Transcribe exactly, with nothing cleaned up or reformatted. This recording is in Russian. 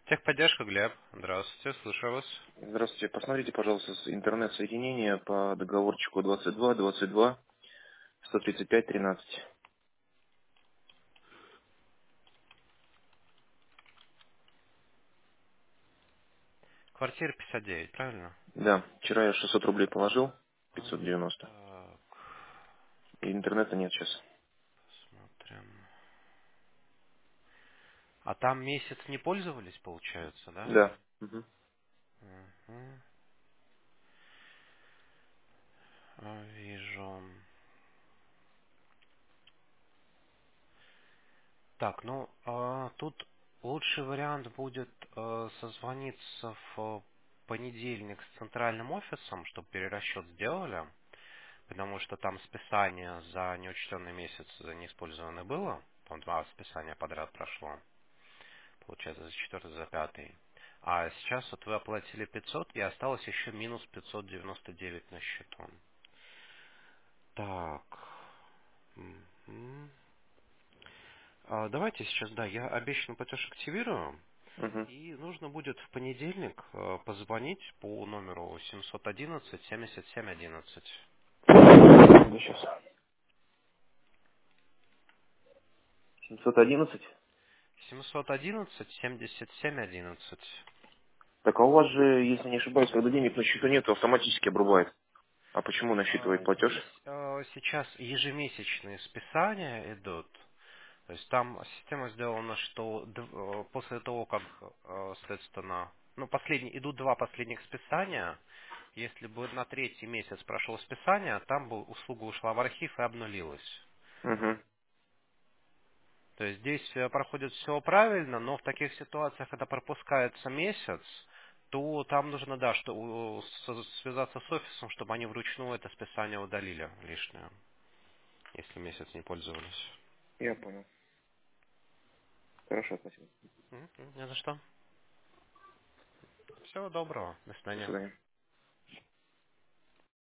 Техподдержка, Глеб. Здравствуйте, слушаю вас. Здравствуйте. Посмотрите, пожалуйста, с интернет-соединение по договорчику двадцать два двадцать два сто тридцать пять тринадцать. Квартира пятьдесят девять, правильно? Да, вчера я шестьсот рублей положил, пятьсот Ага, девяносто. так, И интернета нет сейчас. смотрим. А там месяц не пользовались, получается, да? Да. Мгм. Мгм. А, Вижу. Так, ну, а, тут лучший вариант будет э, созвониться в э, понедельник с центральным офисом, чтобы перерасчет сделали, потому что там списание за неучтенный месяц за неиспользованное было. Там два списания подряд прошло. Получается, за четвертый, за пятый. А сейчас вот вы оплатили пятьсот, и осталось еще минус пятьсот девяносто девять на счету. Так. Мгм. А, давайте сейчас, да, я обещанный платеж активирую. Мгм. И нужно будет в понедельник э, позвонить по номеру семьсот одиннадцать семьдесят семь одиннадцать. Да, сейчас. семьсот одиннадцать. семьсот одиннадцать семьдесят семь одиннадцать. Так, а у вас же, если не ошибаюсь, когда денег на счету нет, то автоматически обрубает. А почему А, насчитывает платеж? Здесь э, сейчас ежемесячные списания идут. То есть там система сделана, что д- э, после того, как, э, соответственно, ну, последние, идут два последних списания, если бы на третий месяц прошло списание, там бы услуга ушла в архив и обнулилась. Угу. То есть здесь э, проходит все правильно, но в таких ситуациях, когда пропускается месяц, то там нужно, да, что, у- с- связаться с офисом, чтобы они вручную это списание удалили лишнее, если месяц не пользовались. Я понял. Хорошо, спасибо. Мгм, Не за что. Всего доброго. До До свидания. свидания.